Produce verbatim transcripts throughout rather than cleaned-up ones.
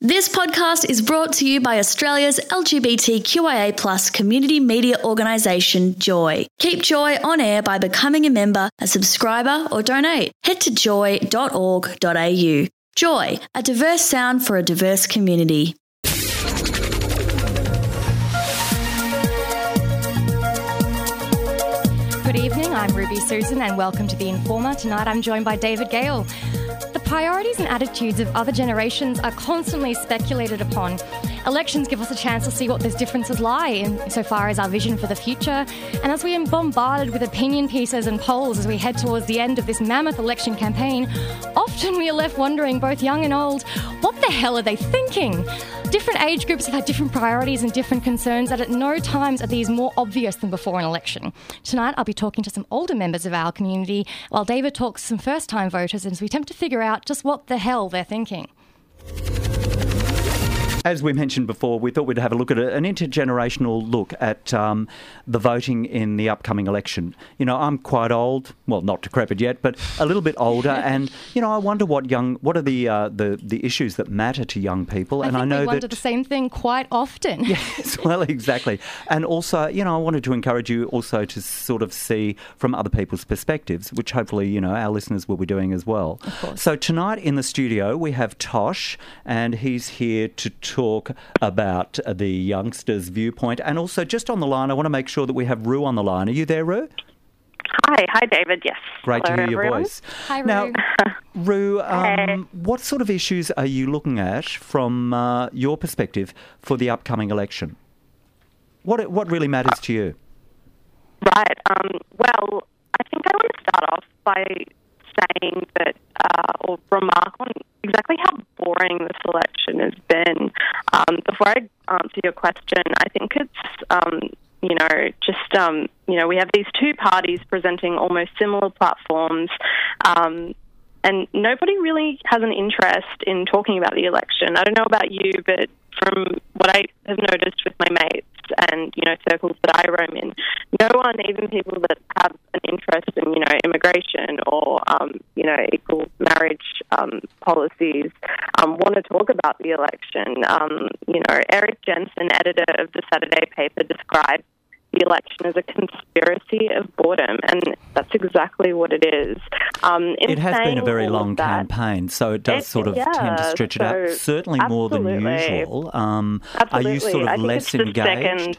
This podcast is brought to you by Australia's L G B T Q I A plus community media organisation, Joy. Keep Joy on air by becoming a member, a subscriber or donate. Head to joy dot org dot a u. Joy, a diverse sound for a diverse community. Good evening, I'm Ruby Susan and welcome to The Informer. Tonight I'm joined by David Gale. The priorities and attitudes of other generations are constantly speculated upon. Elections give us a chance to see what those differences lie in so far as our vision for the future. And as we are bombarded with opinion pieces and polls as we head towards the end of this mammoth election campaign, often we are left wondering, both young and old, what the hell are they thinking? Different age groups have had different priorities and different concerns, and at no times are these more obvious than before an election. Tonight I'll be talking to some older members of our community while David talks to some first-time voters as we attempt to figure out just what the hell they're thinking. As we mentioned before, we thought we'd have a look at a, an intergenerational look at um, the voting in the upcoming election. You know, I'm quite old, well, not decrepit yet, but a little bit older, and you know, I wonder what young, what are the uh, the the issues that matter to young people. I and think I know we wonder that the same thing quite often. Yes, well, exactly. And also, you know, I wanted to encourage you also to sort of see from other people's perspectives, which hopefully, you know, our listeners will be doing as well. Of course. So tonight in the studio we have Tosh, and he's here to talk about the youngsters' viewpoint. And also, just on the line, I want to make sure that we have Rue on the line. Are you there, Rue? Hi, hi, David. Yes. Great Hello, to hear your everyone. voice. Hi, Rue. Now, Rue, um, Hey. what sort of issues are you looking at from uh, your perspective for the upcoming election? What what really matters to you? Right. Um, well, I think I want to start off by saying that, uh, or remark on exactly how boring this election has been. Um, before I answer your question, I think it's, um, you know, just, um, you know, we have these two parties presenting almost similar platforms, um, and nobody really has an interest in talking about the election. I don't know about you, but from what I have noticed with my mates and, you know, circles that I roam in, no one, even people that have an interest in, you know, immigration or, um, you know, equal marriage um, policies, um, want to talk about the election. Um, you know, Eric Jensen, editor of the Saturday paper, described the election as a conspiracy of boredom, and that's exactly what it is. Um, It has been a very all long of that, campaign, so it does it- sort of yeah, tend to stretch it out, so certainly more than absolutely. usual. Um, Absolutely. Are you sort I of think less it's the engaged? Second.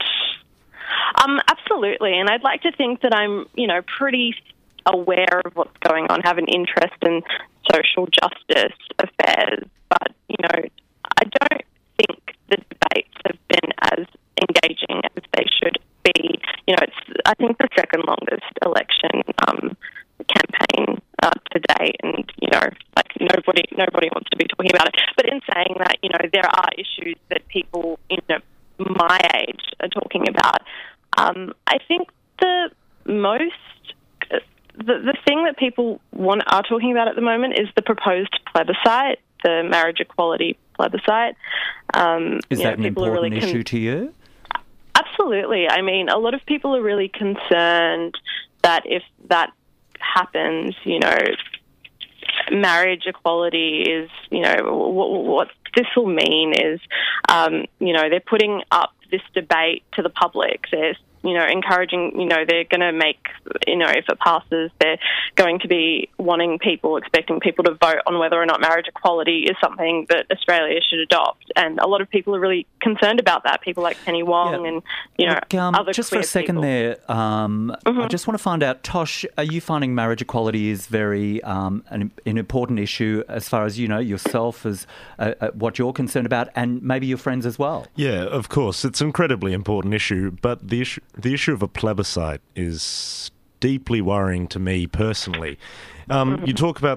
Um, absolutely, and I'd like to think that I'm, you know, pretty aware of what's going on, have an interest in social justice affairs, but, you know, I don't think the debates have been as engaging as they should be. You know, it's, I think, the second longest election um, campaign uh, to date, and, you know, like nobody nobody wants to be talking about it. But in saying that, you know, there are issues that people, you know, my age are talking about. Um, I think the most, the, the thing that people want are talking about at the moment is the proposed plebiscite, the marriage equality plebiscite. Um, Is you know, that an people are important really con- issue to you? Absolutely. I mean, a lot of people are really concerned that if that happens, you know, marriage equality is, you know, what, what this will mean is, um, you know, they're putting up this debate to the public. They're, you know, encouraging, you know, they're going to make, you know, if it passes, they're going to be wanting people, expecting people to vote on whether or not marriage equality is something that Australia should adopt. And a lot of people are really concerned about that. People like Penny Wong Yeah. and, you know, Look, um, other just for queer a second people. there, um, Mm-hmm. I just want to find out, Tosh, are you finding marriage equality is very um, an, an important issue as far as, you know, yourself, as uh, uh, what you're concerned about, and maybe your friends as well? Yeah, of course. It's an incredibly important issue, but the issue, the issue of a plebiscite is deeply worrying to me personally. Um, you talk about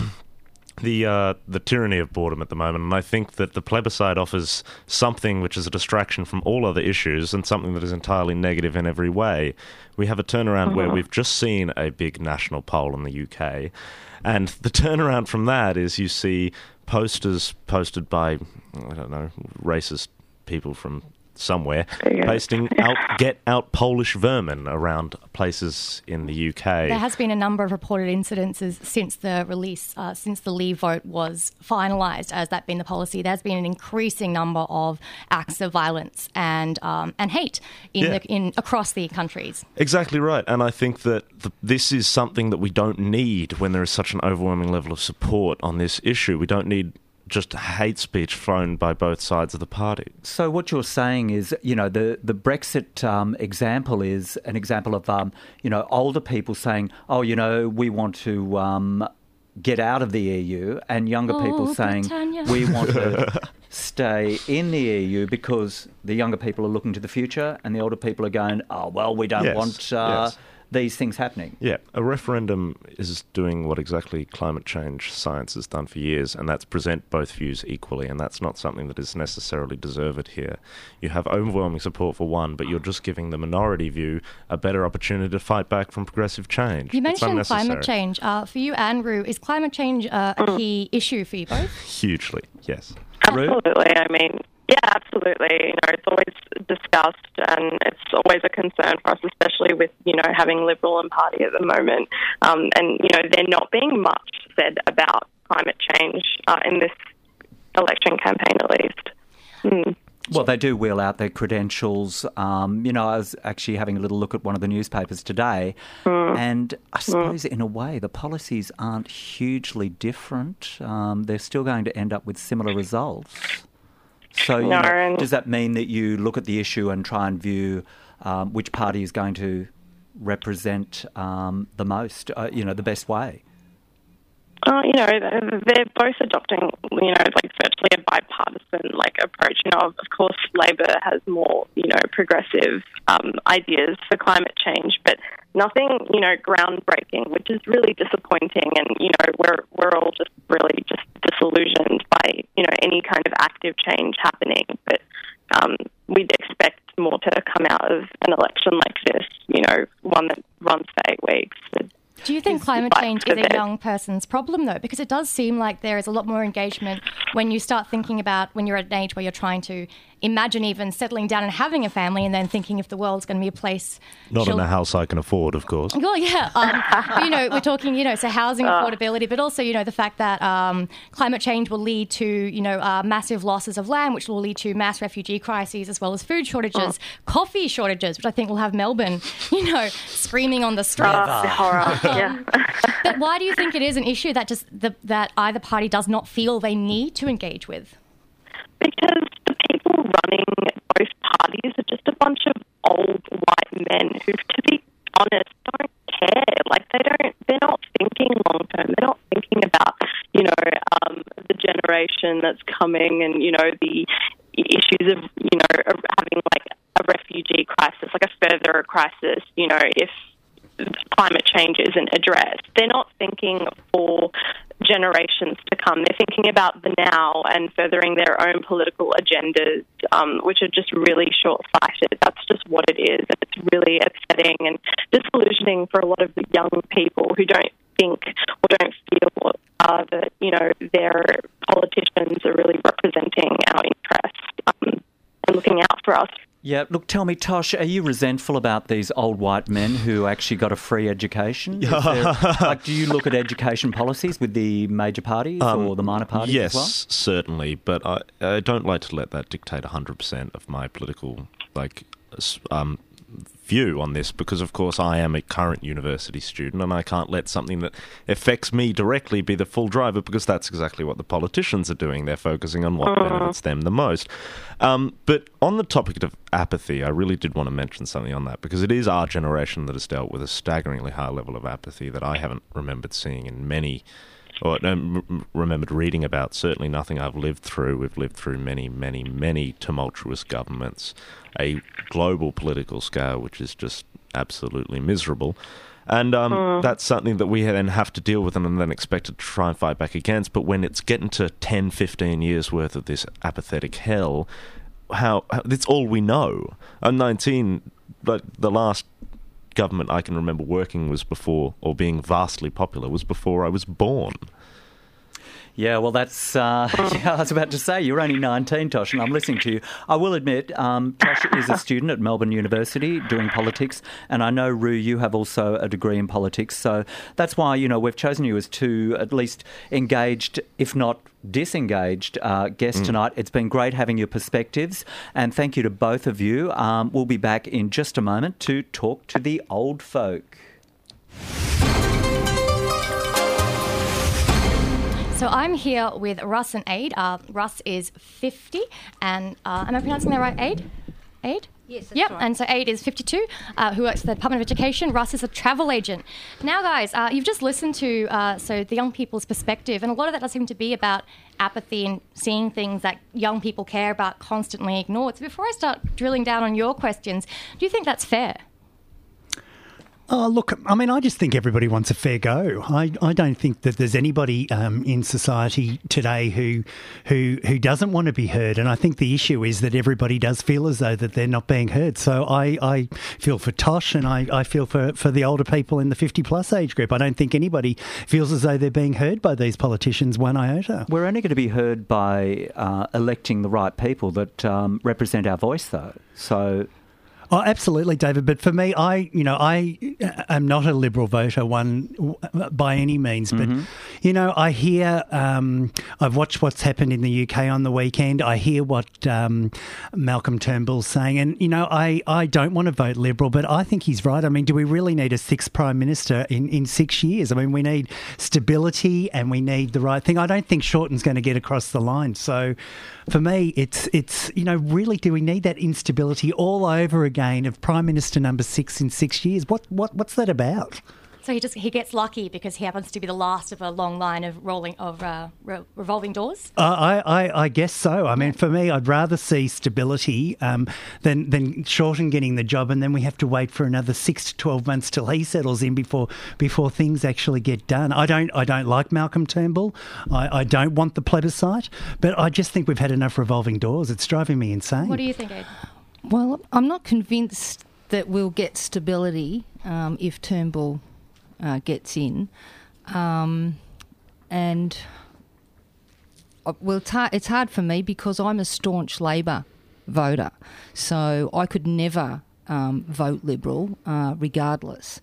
the uh, the tyranny of boredom at the moment, and I think that the plebiscite offers something which is a distraction from all other issues and something that is entirely negative in every way. We have a turnaround where we've just seen a big national poll in the U K, and the turnaround from that is you see posters posted by, I don't know, racist people from somewhere, Yeah. pasting out "Get out Polish vermin" around places in the U K. There has been a number of reported incidences since the release, uh, since the Leave vote was finalised, as that been the policy. There's been an increasing number of acts of violence and um, and hate in Yeah. the, in across the countries. Exactly right, and I think that the, this is something that we don't need when there is such an overwhelming level of support on this issue. We don't need just hate speech thrown by both sides of the party. So what you're saying is, you know, the, the Brexit um, example is an example of, um, you know, older people saying, oh, you know, we want to um, get out of the E U, and younger Oh, people saying, Britannia. we want to stay in the E U, because the younger people are looking to the future and the older people are going, oh, well, we don't Yes, want uh, yes. these things happening. Yeah, a referendum is doing what exactly climate change science has done for years, and that's present both views equally, and that's not something that is necessarily deserved here. You have overwhelming support for one, but you're just giving the minority view a better opportunity to fight back from progressive change. You It's mentioned unnecessary. climate change. Uh, for you, Andrew, is climate change uh, a key issue for you both? Hugely, yes. Ruth? Absolutely. I mean, yeah, absolutely. You know, it's always discussed, and it's always a concern for us, especially with, you know, having Liberal and Party at the moment. Um, and, you know, there not being much said about climate change uh, in this election campaign, at least. Mm. Well, they do wheel out their credentials. Um, you know, I was actually having a little look at one of the newspapers today, Mm. and I suppose in a way the policies aren't hugely different. Um, they're still going to end up with similar results. So you No, know, and- does that mean that you look at the issue and try and view um, which party is going to represent um, the most, uh, you know, the best way? Uh, you know, they're both adopting, you know, like virtually a bipartisan like approach. You know, of course, Labor has more, you know, progressive um, ideas for climate change, but nothing, you know, groundbreaking, which is really disappointing. And you know, we're we're all just really just disillusioned by, you know, any kind of active change happening. But um, we'd expect more to come out of an election like this. You know, one that runs for eight weeks. Do you think It's climate like change for is a them. young person's problem, though? Because it does seem like there is a lot more engagement when you start thinking about when you're at an age where you're trying to imagine even settling down and having a family, and then thinking if the world's going to be a place... Not she'll- in a house I can afford, of course. Well, yeah. Um, but, you know, we're talking, you know, so housing affordability, but also, you know, the fact that um, climate change will lead to, you know, uh, massive losses of land, which will lead to mass refugee crises, as well as food shortages, coffee shortages, which I think will have Melbourne, you know, screaming on the streets. Oh, the horror, yeah. But why do you think it is an issue that just the, that either party does not feel they need to engage with? Because the people running both parties are just a bunch of old white men who, to be honest, don't care. Like, they don't, they're not thinking long term. They're not thinking about, you know, um, the generation that's coming and, you know, the issues of, you know, of having like a refugee crisis, like a further crisis, you know, if climate change isn't addressed. They're not thinking for generations to come. They're thinking about the now and furthering their own political agendas, um, which are just really short-sighted. That's just what it is. And it's really upsetting and disillusioning for a lot of the young people who don't think or don't feel uh, that, you know, their politicians are really representing our interests um, and looking out for us. Yeah, look, tell me, Tosh, are you resentful about these old white men who actually got a free education? Is there, like, do you look at education policies with the major parties Um, or the minor parties yes, as well? certainly, but I, I don't like to let that dictate one hundred percent of my political like s- um, view on this, because of course I am a current university student and I can't let something that affects me directly be the full driver, because that's exactly what the politicians are doing. They're focusing on what benefits them the most. Um, but on the topic of apathy, I really did want to mention something on that, because it is our generation that has dealt with a staggeringly high level of apathy that I haven't remembered seeing in many or um, remembered reading about. Certainly nothing I've lived through. We've lived through many, many, many tumultuous governments, a global political scale which is just absolutely miserable. And um, mm. that's something that we then have to deal with and then expect to try and fight back against. But when it's getting to ten, fifteen years worth of this apathetic hell, how, how it's all we know. I'm nineteen, but the last government I can remember working was before, or being vastly popular, was before I was born. Yeah, well, that's, uh, yeah, I was about to say, you're only nineteen, Tosh, and I'm listening to you. I will admit, um, Tosh is a student at Melbourne University doing politics, and I know, Roo, you have also a degree in politics, so that's why, you know, we've chosen you as two at least engaged, if not disengaged uh, guests mm. tonight. It's been great having your perspectives, and thank you to both of you. Um, we'll be back in just a moment to talk to the old folk. So I'm here with Russ and Aid. Uh, Russ is fifty, and uh, am I pronouncing that right, Aid? Aid? Yes, that's yep. right. And so Aid is fifty-two, uh, who works for the Department of Education. Russ is a travel agent. Now, guys, uh, you've just listened to uh, so the young people's perspective, and a lot of that does seem to be about apathy and seeing things that young people care about constantly ignored. So before I start drilling down on your questions, do you think that's fair? Oh, look, I mean, I just think everybody wants a fair go. I, I don't think that there's anybody um, in society today who who who doesn't want to be heard. And I think the issue is that everybody does feel as though that they're not being heard. So I, I feel for Tosh, and I, I feel for, for the older people in the fifty-plus age group. I don't think anybody feels as though they're being heard by these politicians one iota. We're only going to be heard by uh, electing the right people that um, represent our voice, though. So... Oh, absolutely, David. But for me, I, you know, I am not a Liberal voter, one by any means. But, mm-hmm. you know, I hear, um, I've watched what's happened in the U K on the weekend. I hear what um, Malcolm Turnbull's saying. And, you know, I, I don't want to vote Liberal, but I think he's right. I mean, do we really need a sixth Prime Minister in, in six years? I mean, we need stability and we need the right thing. I don't think Shorten's going to get across the line. So for me, it's, it's you know, really, do we need that instability all over again of Prime Minister number six in six years? What what what's that about? So he just he gets lucky because he happens to be the last of a long line of rolling of uh, re- revolving doors. Uh, I, I I guess so. I mean, for me, I'd rather see stability um, than than Shorten getting the job, and then we have to wait for another six to twelve months till he settles in before before things actually get done. I don't I don't like Malcolm Turnbull. I, I don't want the plebiscite, but I just think we've had enough revolving doors. It's driving me insane. What do you think, Ed? Well, I'm not convinced that we'll get stability um, if Turnbull uh, gets in. Um, and, uh, well, it's hard, it's hard for me because I'm a staunch Labor voter. So I could never um, vote Liberal uh, regardless.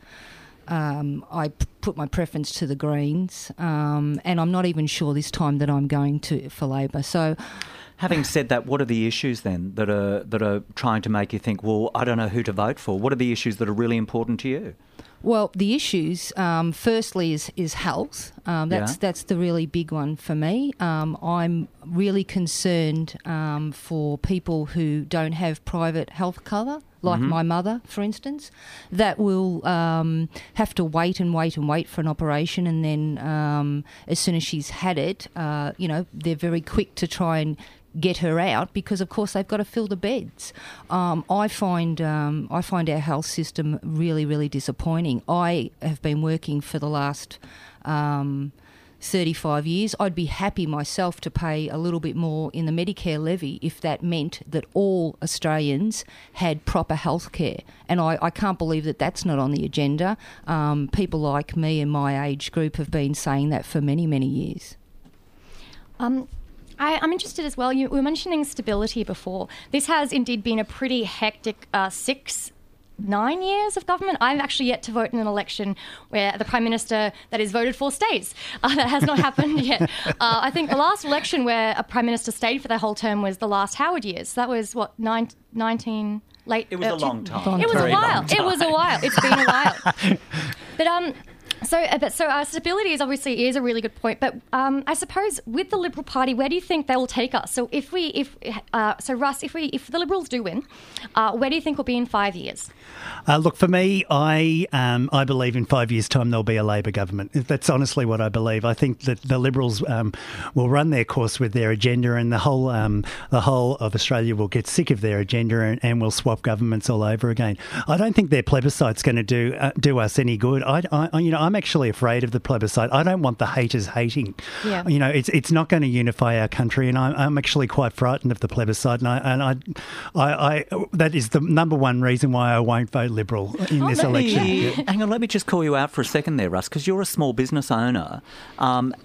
Um, I p- put my preference to the Greens, um, and I'm not even sure this time that I'm going to for Labor. So... Having said that, what are the issues then that are that are trying to make you think, well, I don't know who to vote for? What are the issues that are really important to you? Well, the issues, um, firstly, is is health. Um, that's yeah. that's the really big one for me. Um, I'm really concerned um, for people who don't have private health cover, like mm-hmm. my mother, for instance, that will um, have to wait and wait and wait for an operation, and then um, as soon as she's had it, uh, you know, they're very quick to try and get her out because, of course, they've got to fill the beds. Um, I find um, I find our health system really, really disappointing. I have been working for the last um, thirty-five years. I'd be happy myself to pay a little bit more in the Medicare levy if that meant that all Australians had proper health care. And I, I can't believe that that's not on the agenda. Um, people like me and my age group have been saying that for many, many years. Um. I, I'm interested as well. You were mentioning stability before. This has indeed been a pretty hectic uh, six, nine years of government. I've actually yet to vote in an election where the Prime Minister that is voted for stays. Uh, that has not happened yet. Uh, I think the last election where a Prime Minister stayed for the whole term was the last Howard years. That was, what, nine, nineteen... Late, it was uh, a long time. It was Very a while. It was a while. It's been a while. But um, so uh, but so uh, stability is obviously is a really good point. But um, I suppose with the Liberal Party, where do you think they will take us? So if we if uh, so Russ, if we if the Liberals do win, uh, where do you think we'll be in five years? Uh, look, for me, I um, I believe in five years' time there'll be a Labor government. That's honestly what I believe. I think that the Liberals um, will run their course with their agenda, and the whole um, the whole of Australia will get sick of their agenda, and, and will swap governments all over again. I don't think their plebiscite's going to do uh, do us any good. I, I you know I'm actually afraid of the plebiscite. I don't want the haters hating. Yeah. You know, it's it's not going to unify our country, and I'm, I'm actually quite frightened of the plebiscite. And I and I, I, I that is the number one reason why I won't vote Liberal in oh, this election. Me, hang on, let me just call you out for a second there, Russ, because you're a small business owner, um, and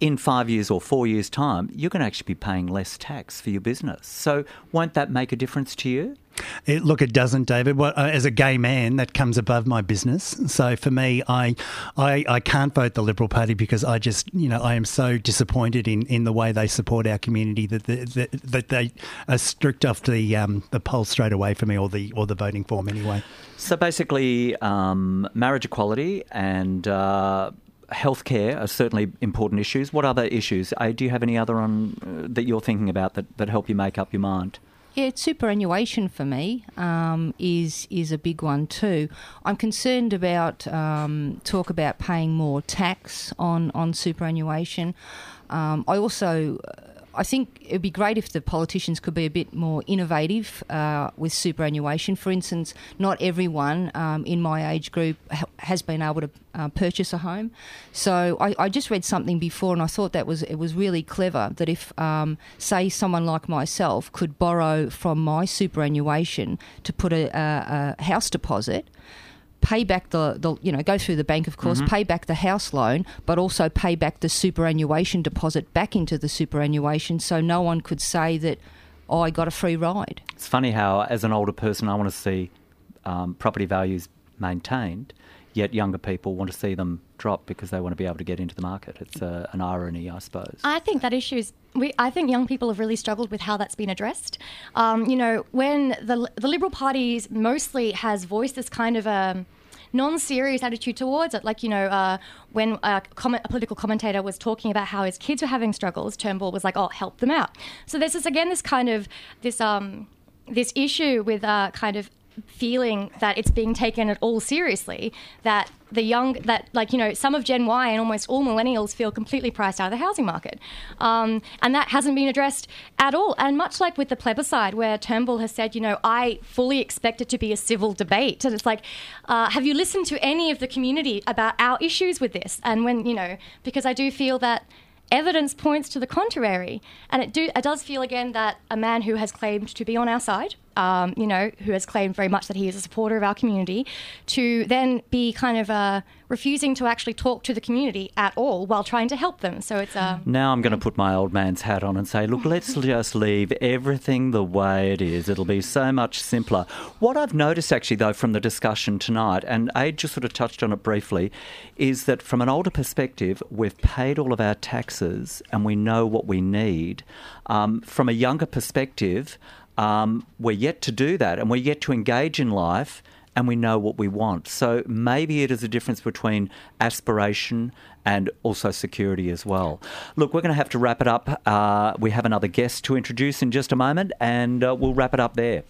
in five years or four years' time, you're going to actually be paying less tax for your business. So won't that make a difference to you? It, look, it doesn't, David. Well, uh, as a gay man, that comes above my business. So for me, I, I I can't vote the Liberal Party because I just, you know, I am so disappointed in, in the way they support our community that the, that, that they are strict off the um, the poll straight away for me, or the or the voting form anyway. So basically, um, marriage equality and uh, healthcare are certainly important issues. What other issues? Uh, do you have any other on uh, that you're thinking about that, that help you make up your mind? Yeah, superannuation for me um, is is a big one too. I'm concerned about um, talk about paying more tax on on superannuation. Um, I also. I think it would be great if the politicians could be a bit more innovative uh, with superannuation. For instance, not everyone um, in my age group ha- has been able to uh, purchase a home. So I, I just read something before, and I thought that was it was really clever. That if, um, say, someone like myself could borrow from my superannuation to put a, a, a house deposit, pay back the, the, you know, go through the bank, of course, mm-hmm. pay back the house loan, but also pay back the superannuation deposit back into the superannuation, so no one could say that, oh, I got a free ride. It's funny how, as an older person, I want to see um, property values maintained, yet younger people want to see them drop because they want to be able to get into the market. It's uh, an irony, I suppose. I think that issue is... We, I think young people have really struggled with how that's been addressed. Um, you know, when the the Liberal Party mostly has voiced this kind of a non-serious attitude towards it, like, you know, uh, when a, comment, a political commentator was talking about how his kids were having struggles, Turnbull was like, oh, help them out. So there's this, again, this kind of, this um, this issue with uh, kind of feeling that it's being taken at all seriously, that the young, that like, you know, some of Gen Y and almost all millennials feel completely priced out of the housing market. Um, and that hasn't been addressed at all. And much like with the plebiscite, where Turnbull has said, you know, I fully expect it to be a civil debate. And it's like, uh, have you listened to any of the community about our issues with this? And when, you know, because I do feel that evidence points to the contrary. And it, do, it does feel, again, that a man who has claimed to be on our side, um, you know, who has claimed very much that he is a supporter of our community, to then be kind of uh, refusing to actually talk to the community at all while trying to help them. So it's... Uh, now I'm going to put my old man's hat on and say, look, let's just leave everything the way it is. It'll be so much simpler. What I've noticed, actually, though, from the discussion tonight, and Aid just sort of touched on it briefly, is that from an older perspective, we've paid all of our taxes and we know what we need. Um, from a younger perspective... Um, we're yet to do that, and we're yet to engage in life, and we know what we want. So maybe it is a difference between aspiration and also security as well. Look, we're going to have to wrap it up. Uh, we have another guest to introduce in just a moment, and uh, we'll wrap it up there.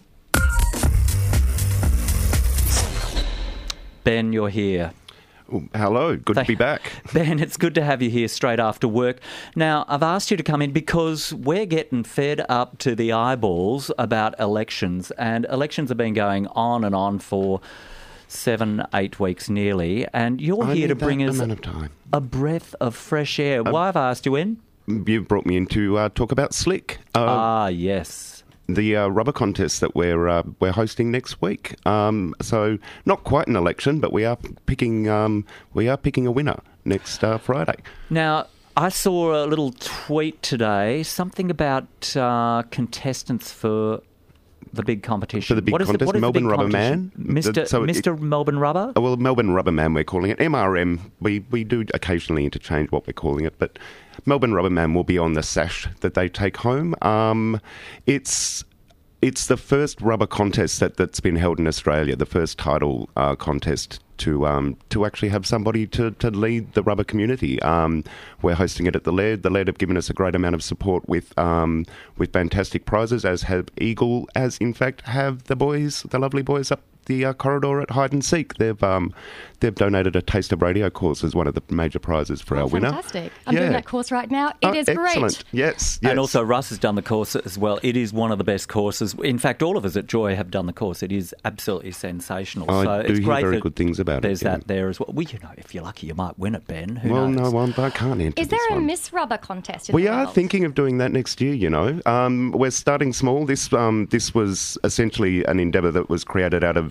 Ben, you're here. Hello, good Thank, to be back. Ben, it's good to have you here straight after work. Now, I've asked you to come in because we're getting fed up to the eyeballs about elections, and elections have been going on and on for seven, eight weeks nearly, and you're I here to need bring that us amount of time. a breath of fresh air. Um, Why I've asked you in? You've brought me in to uh, talk about Slick. Uh, ah, yes. The uh, rubber contest that we're uh, we're hosting next week. Um, so not quite an election, but we are picking um, we are picking a winner next uh, Friday. Now, I saw a little tweet today, something about uh, contestants for the big competition. For the big what contest, is the, what is Melbourne the big Rubber Man, Mister So Mister It, Melbourne Rubber. Well, Melbourne Rubber Man, we're calling it M R M. We we do occasionally interchange what we're calling it, but Melbourne Rubber Man will be on the sash that they take home. Um, it's It's the first rubber contest that, that's been held in Australia, the first title uh, contest to um, to actually have somebody to, to lead the rubber community. Um, we're hosting it at the Laird. The Laird have given us a great amount of support with um, with fantastic prizes, as have Eagle, as in fact have the boys, the lovely boys up the uh, corridor at Hide and Seek. They've um, they've donated a Taste of Radio course as one of the major prizes for oh, our winner. Fantastic. I'm yeah. doing that course right now. It oh, is excellent. great. Yes, yes. And also Russ has done the course as well. It is one of the best courses. In fact, all of us at Joy have done the course. It is absolutely sensational. I so do it's hear great very that good things about there's it. There's that yeah. there as well. Well, you know, if you're lucky, you might win it, Ben. Who well, knows? no, I'm, I can't enter Is there this a one. Miss Rubber contest in We the are world? thinking of doing that next year, you know. Um, we're starting small. This um, this was essentially an endeavour that was created out of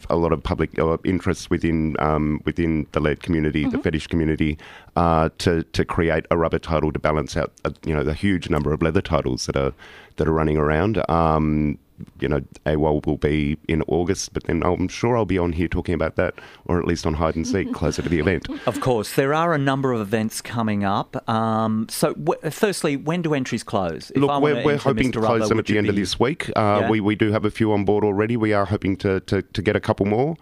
of a lot of public uh, interest within um, within the lead community, mm-hmm. the fetish community, uh, to to create a rubber title to balance out uh, you know the huge number of leather titles that are that are running around. Um, you know, AWOL will be in August, but then I'm sure I'll be on here talking about that, or at least on Hide and Seek closer to the event. Of course, there are a number of events coming up. Um, so, w- firstly, when do entries close? If Look, I we're, we're hoping Mister to close Rubber, them at the end be... of this week. Uh, yeah? we, we do have a few on board already. We are hoping to, to, to get a couple more.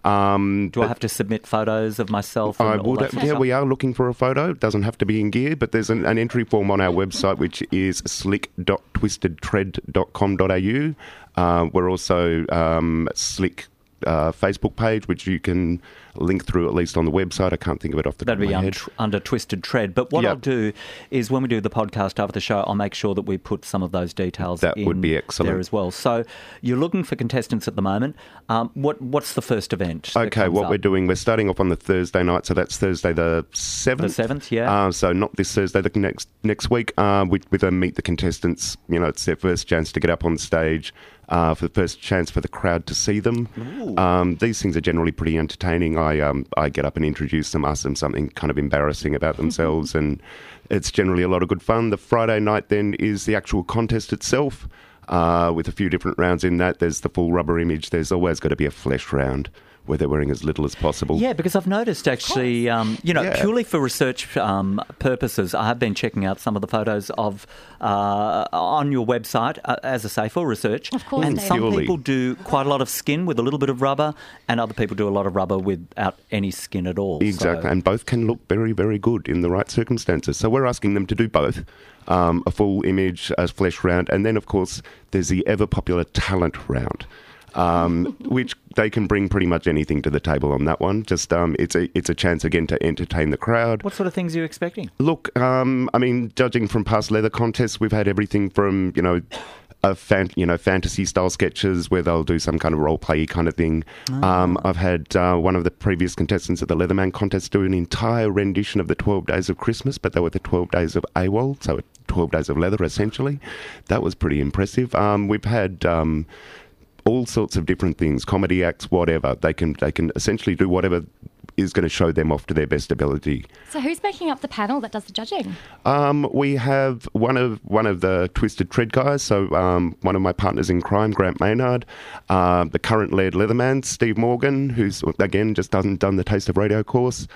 Um, Do I have to submit photos of myself? And I all would, that sort of yeah, stuff? we are looking for a photo. It doesn't have to be in gear, but there's an, an entry form on our website, which is slick dot twisted tread dot com dot a u. Uh, we're also um, Slick uh, Facebook page, which you can link through at least on the website. I can't think of it off the That'd top of be my un- head. tr- under Twisted Tread. But what Yep. I'll do is when we do the podcast after the show, I'll make sure that we put some of those details That in would be excellent. there as well. So you're looking for contestants at the moment. Um, what What's the first event? that Okay, comes what up? we're doing, we're starting off on the Thursday night, so that's Thursday the seventh. The seventh, yeah. Uh, so not this Thursday, the next next week, uh, with, with a Meet the Contestants. You know, it's their first chance to get up on stage, uh, for the first chance for the crowd to see them. Um, these things are generally pretty entertaining. I um, I get up and introduce them, ask them something kind of embarrassing about themselves, and it's generally a lot of good fun. The Friday night then is the actual contest itself, uh, with a few different rounds in that. There's the full rubber image. There's always got to be a flesh round where they're wearing as little as possible. Yeah, because I've noticed actually, um, you know, Yeah. purely for research um, purposes, I have been checking out some of the photos of uh, on your website, uh, as I say, for research. Of course, and David. some Purely. people do quite a lot of skin with a little bit of rubber, and other people do a lot of rubber without any skin at all. Exactly, So- and both can look very, very good in the right circumstances. So we're asking them to do both, um, a full image, a flesh round, and then, of course, there's the ever-popular talent round, um, which they can bring pretty much anything to the table on that one. Just um, it's a it's a chance, again, to entertain the crowd. What sort of things are you expecting? Look, um, I mean, judging from past leather contests, we've had everything from, you know, a fan, you know, fantasy style sketches where they'll do some kind of role play kind of thing. Um, I've had uh, one of the previous contestants at the Leatherman contest do an entire rendition of the twelve Days of Christmas, but they were the twelve Days of AWOL, so twelve Days of Leather essentially. That was pretty impressive. Um, we've had Um, all sorts of different things, comedy acts, whatever. They can they can essentially do whatever is going to show them off to their best ability. So who's making up the panel that does the judging? Um, we have one of one of the Twisted Tread guys, so um, one of my partners in crime, Grant Maynard, uh, the current lead Leatherman, Steve Morgan, who's, again, just hasn't done the Taste of Radio course.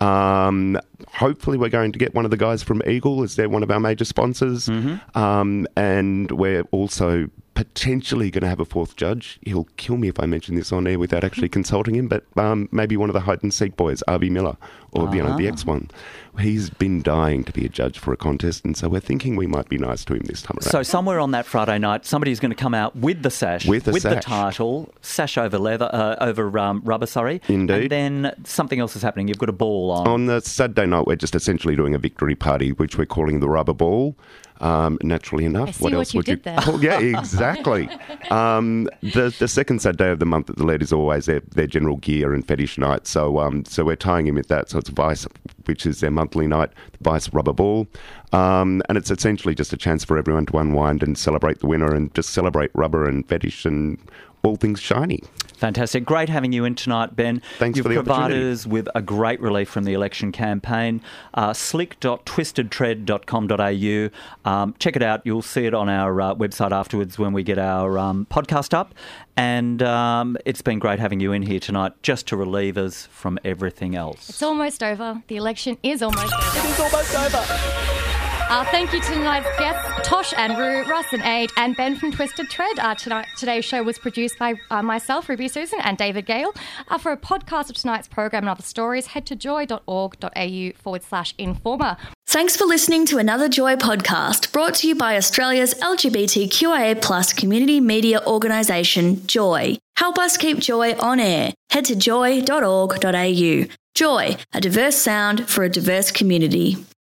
Um, hopefully we're going to get one of the guys from Eagle, as they're one of our major sponsors. Mm-hmm. Um, and we're also potentially going to have a fourth judge. He'll kill me if I mention this on air without actually consulting him, but um, maybe one of the Hide and Seek boys, R V Miller, or you know, the Ah. X one. He's been dying to be a judge for a contest, and so we're thinking we might be nice to him this time around. So somewhere on that Friday night, somebody's going to come out with the sash, With the the sash. title, sash over leather, uh, over um, rubber, sorry. Indeed. And then something else is happening. You've got a ball on. On the Saturday night, we're just essentially doing a victory party, which we're calling the Rubber Ball. Um, naturally enough, I see what what else you would did you? there. Oh, yeah, exactly. um, the the second Saturday of the month at the lead is always their, their general gear and fetish night. So um, so we're tying in with that. So it's Vice, which is their monthly night, the Vice Rubber Ball, um, and it's essentially just a chance for everyone to unwind and celebrate the winner and just celebrate rubber and fetish and all things shiny. Fantastic. Great having you in tonight, Ben. Thanks You've for the provided opportunity. us with a great relief from the election campaign. Uh, slick dot twisted tread dot com dot a u. Um, check it out. You'll see it on our uh, website afterwards when we get our um, podcast up. And um, it's been great having you in here tonight just to relieve us from everything else. It's almost over. The election is almost over. It is almost over. Uh, thank you to tonight's guests, Tosh and Rue, Russ and Aid, and Ben from Twisted Tread. Uh, tonight, today's show was produced by uh, myself, Ruby Susan, and David Gale. Uh, for a podcast of tonight's program and other stories, head to joy.org.au forward slash informer. Thanks for listening to another Joy podcast brought to you by Australia's LGBTQIA plus community media organisation, Joy. Help us keep Joy on air. Head to joy dot org dot a u. Joy, a diverse sound for a diverse community.